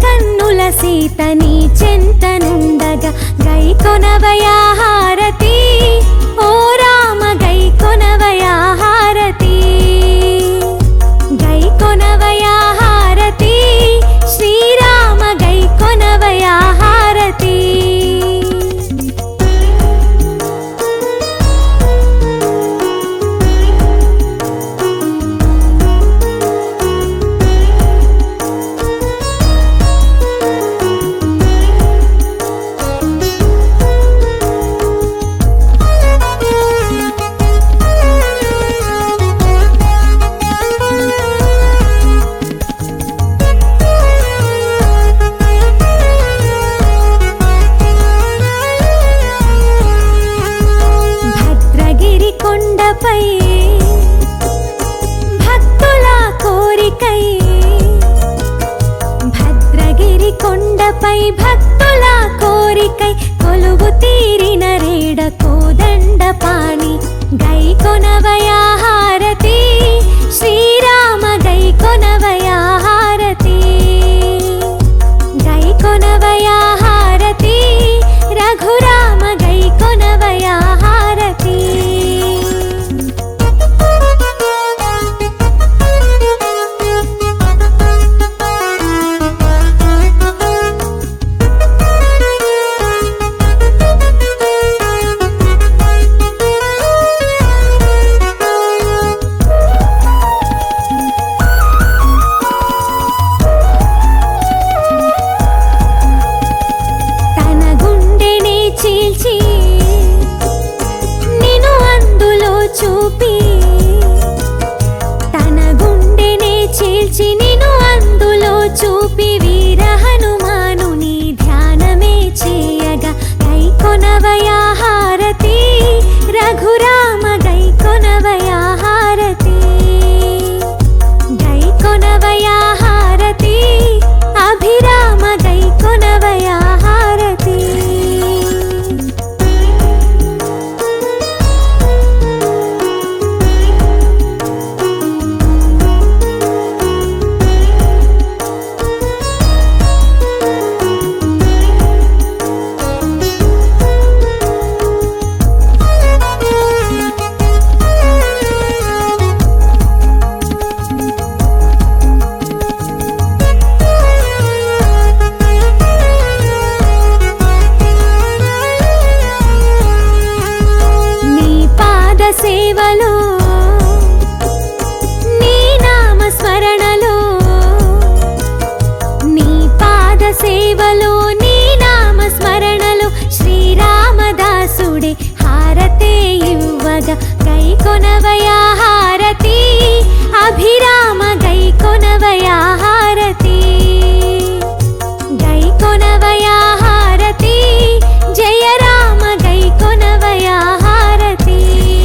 కన్నుల సీత నీ చెంతనుండగా గైకొనవయా హారతి ఓ రామ గైకొనవయా హారతి గైకొనవయా హారతి శ్రీరామ గైకొనవయా హారతి భద్రగిరి భక్తుల కోరికై కొలువు తీరిన రేడ కోదండ పాణి గైకొనవయా హారతి శ్రీరామ గైకొనవయా హారతి గైకొనవయా హారతి రఘురామ గైకొనవయా హారతి చూపి వీర హనుమానుని ధ్యానమే చేయగా గైకొనవయా హారతి రఘురామ గైకొనవయా హారతి గైకొనవయా హారతి అభిరామ గైకొనవయా హారతి సేవలో నీ నామ స్మరణలో నీ పాద సేవలో నీ నామ స్మరణలో శ్రీరామదాసుడే హారతే ఇవ్వగా గైకొనవయా హారతి అభిరామ గైకొనవయా హారతి గైకొనవయా హారతి జయ రామ గైకొనవయా హారతి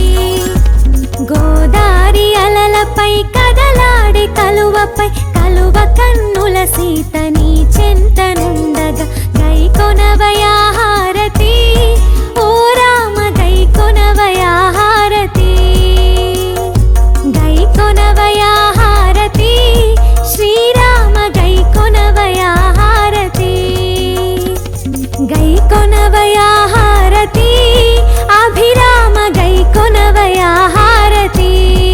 గోదారి అలలపై కదలాడే కలువపై కలువ కన్నుల సీత నీ చెంతనుండగా గైకొనవయా హారతి ఓ రామ గైకొనవయా హారతి గైకొనవయా హారతి శ్రీరామ గైకొనవయా హారతి గైకొనవయా హారతి అభిరామ గైకొనవయా హారతి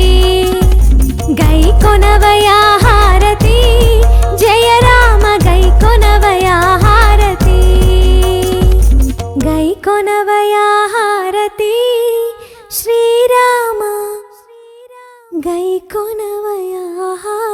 గైకొనవయా హారతి జయ రామ గైకొనవయా హారతి గైకొనవయా హారతి శ్రీరామ గైకొనవయా హారతి